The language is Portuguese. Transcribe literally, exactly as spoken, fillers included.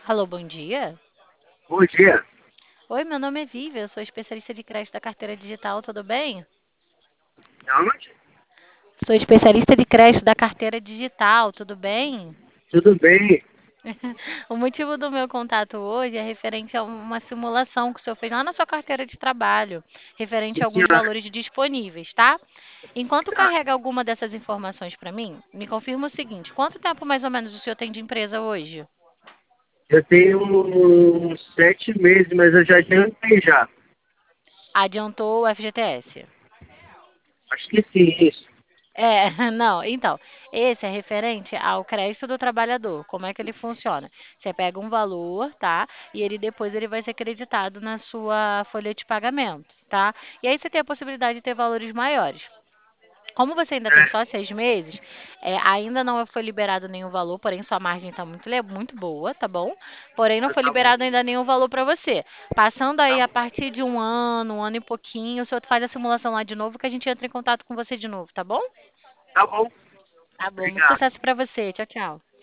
Alô, bom dia. Bom dia. Oi, meu nome é Vivian, eu sou especialista de crédito da carteira digital, tudo bem? Da onde? Sou especialista de crédito da carteira digital, tudo bem? Tudo bem? O motivo do meu contato hoje é referente a uma simulação que o senhor fez lá na sua carteira de trabalho, referente Sim, a alguns senhora. valores disponíveis, tá? Enquanto Tá. carrega alguma dessas informações para mim, me confirma o seguinte: quanto tempo mais ou menos o senhor tem de empresa hoje? Eu tenho uns sete meses, mas eu já adiantei já. Adiantou o F G T S? Acho que sim, isso. É, não, então, esse é referente ao crédito do trabalhador. Como é que ele funciona? Você pega um valor, tá? E ele depois ele vai ser creditado na sua folha de pagamento, tá? E aí você tem a possibilidade de ter valores maiores. Como você ainda tem É, só seis meses, é, ainda não foi liberado nenhum valor, porém sua margem está muito, le- muito boa, tá bom? Porém não tá, foi tá bom. liberado ainda nenhum valor para você. Passando Tá aí a bom. partir de um ano, um ano e pouquinho, o senhor faz a simulação lá de novo que a gente entra em contato com você de novo, tá bom? Tá bom. Tá bom, muito Obrigado. sucesso pra você. Tchau, tchau.